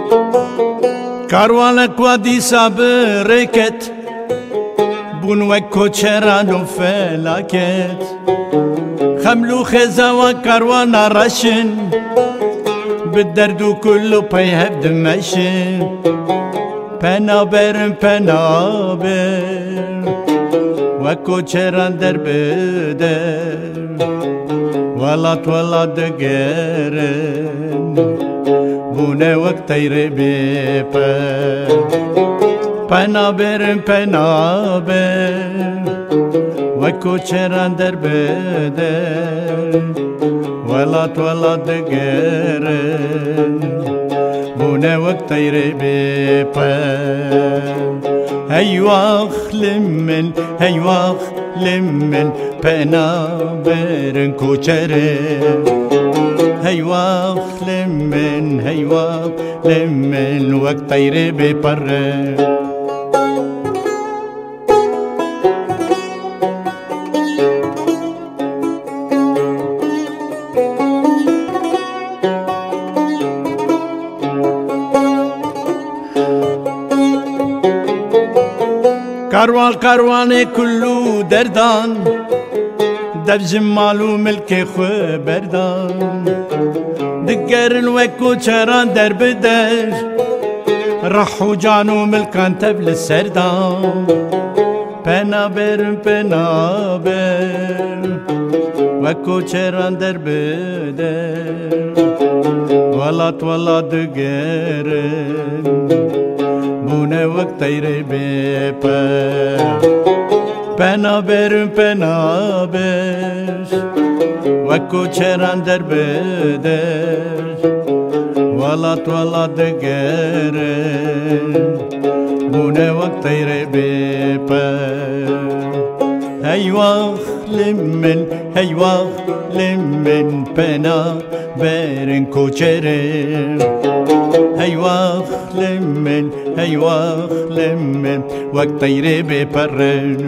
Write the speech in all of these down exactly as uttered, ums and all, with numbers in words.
کاروانک وادی صبرکت بون وکو چران و فلاکت خملو خزا و کاروان رشن بالدرد كله بيهب دمشن پنابرن پنابر وكو چران در بدر ولات ولات دگرن بونه وقت تیره بیپر پنابرن پنابر وكو چران در بدر ولات ولات دگرن بونه وقت تیره بیپر هیواخ لمن هیواخ لمن پنابرن کوچره هیواخ لمن هیواخ لمن وقت تیره بیپره کاروان کاروان کلو دردان در جمالو ملک خو بردان دگرن وکو چران در بدر رحو جانو ملکان تبل سردان پنابرن پنابر وکو چران در بدر ولات ولات دگرن بونه وقت تیره بیپر پنابرن پنابر وکو چران در بدر ولات ولات دگرن بونه وقت تیره بیپر هیواخ لمن هیواخ لمن پنابرن کوچره هیواخ لمن هیواخ لمن وقت تیره بیپرن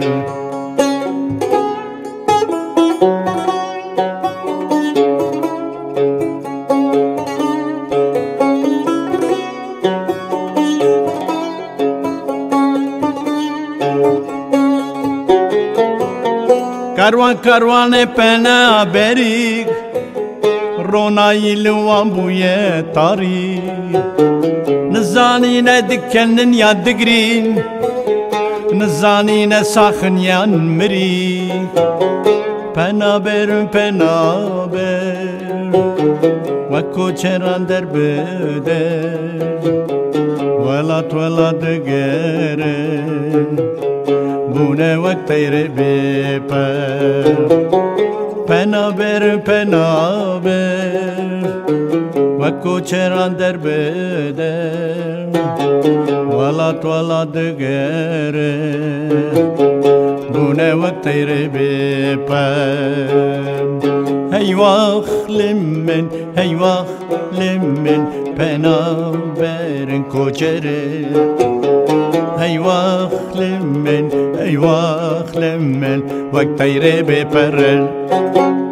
کاروان کاروان پنابریک رونایی لوان بوی تاری نزانی ندکنن یا دگرین نزانی نساخن یا مری پنابرن پنابر وکو چران در بدر ولات ولات دگرن بونه وقت تیره بیپر پنابر پنابر وکو چران در بدر ولات ولات دگرن بونه وقت تیره بیپر هیواخ لمن هیواخ لمن پنابرن کوچره هیواخ لمن هیواخ لمن وقت تیره بیپرن